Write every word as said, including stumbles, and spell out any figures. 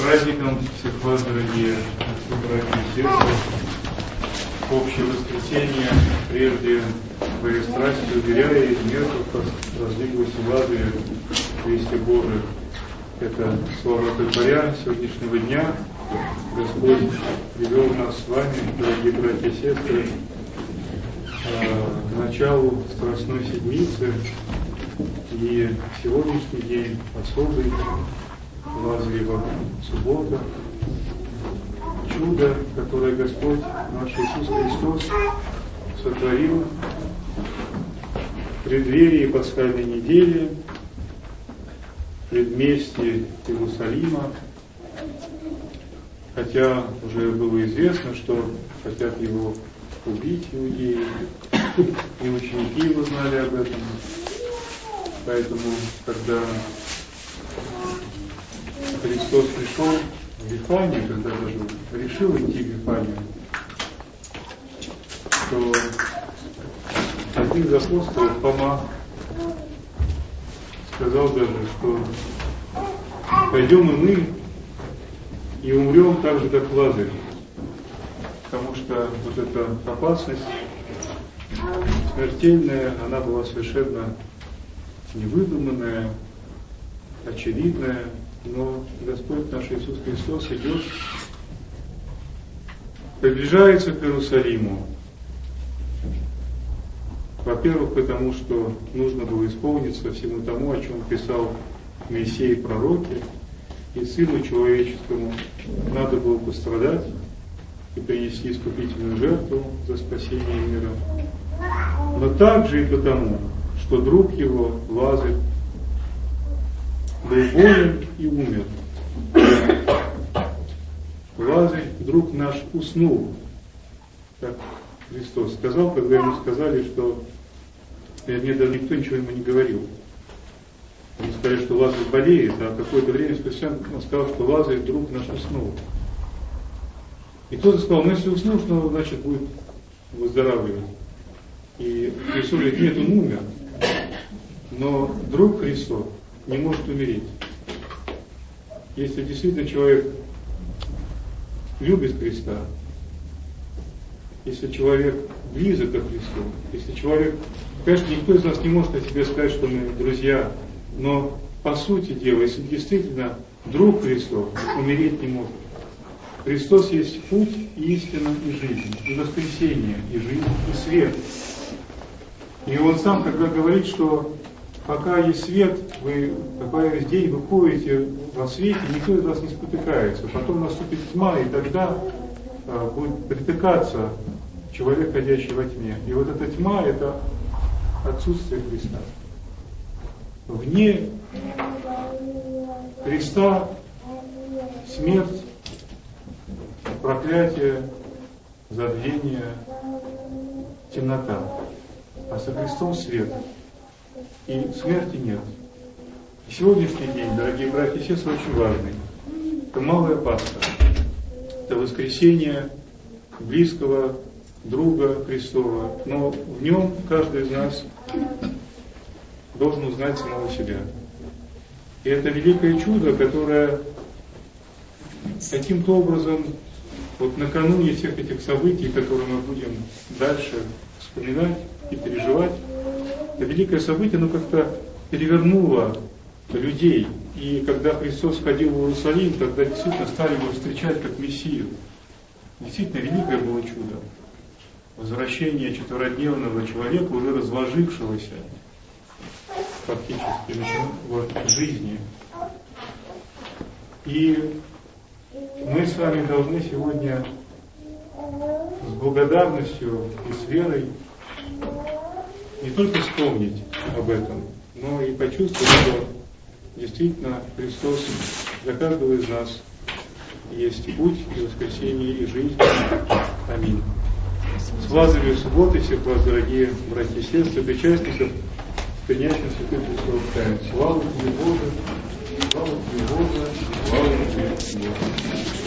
праздником всех вас, дорогие братья и сестры. Общее воскресенье, прежде своей страсти, уверяя и мертвых воздвиглась в Лазаре вести Божий. Это слова Творя сегодняшнего дня. Господь привел нас с вами, дорогие братья и сестры, к началу Страстной Седмицы. И сегодняшний день особый, Лазарева суббота, чудо, которое Господь наш Иисус Христос сотворил в преддверии Пасхальной недели, в предместье Иерусалима, хотя уже было известно, что хотят его убить иудеи, и ученики его знали об этом. Поэтому, когда Христос пришел в Вифанию, когда даже решил идти в Вифанию, то один из апостолов, Фома, сказал даже, что пойдем и мы и умрем так же, как Лазарь. Потому что вот эта опасность смертельная, она была совершенно невыдуманная, очевидная, но Господь наш Иисус Христос идет, приближается к Иерусалиму. Во-первых, потому что нужно было исполниться всему тому, о чем писал Моисей в пророке, и Сыну Человеческому надо было пострадать и принести искупительную жертву за спасение мира. Но также и потому, что друг его, Лазарь, был болен и умер. Лазарь, друг наш, уснул, как Христос сказал, когда ему сказали, что, вернее, даже никто ничего ему не говорил. Они сказали, что Лазарь болеет, а какое-то время спустя он сказал, что Лазарь, друг наш, уснул. И кто-то сказал, ну если уснул, что значит будет выздоравливать. И Христос говорит, нет, он умер. Но друг Христов не может умереть. Если действительно человек любит Христа, если человек близок ко Христу, если человек, конечно, никто из нас не может о себе сказать, что мы друзья, но по сути дела, если действительно друг Христов, умереть не может. Христос есть путь, истина и жизнь, и воскресение, и жизнь, и свет. И Он сам, когда говорит, что пока есть свет, вы, пока есть день, вы ходите во свете, никто из вас не спотыкается. Потом наступит тьма, и тогда а, будет притыкаться человек, ходящий во тьме. И вот эта тьма — это отсутствие Христа. Вне Христа смерть, проклятие, забвение, темнота. А со Христом свет. И смерти нет. И сегодняшний день, дорогие братья и сестры, очень важный. Это малая Пасха. Это воскресение близкого друга Христова. Но в нем каждый из нас должен узнать самого себя. И это великое чудо, которое каким-то образом, вот накануне всех этих событий, которые мы будем дальше вспоминать и переживать, это великое событие, оно как-то перевернуло людей. И когда Христос входил в Иерусалим, тогда действительно стали его встречать как Мессию. Действительно великое было чудо. Возвращение четверодневного человека, уже разложившегося фактически вот, в жизни. И мы с вами должны сегодня с благодарностью и с верой не только вспомнить об этом, но и почувствовать, что действительно Христос для каждого из нас есть и путь, и воскресение, и жизнь. Аминь. С Лазаревой субботы всех вас, дорогие братья и сестры, причастников, принятием святых Христовых тайн. Слава Тебе, Боже! Слава Тебе, Боже! Слава Тебе, Боже!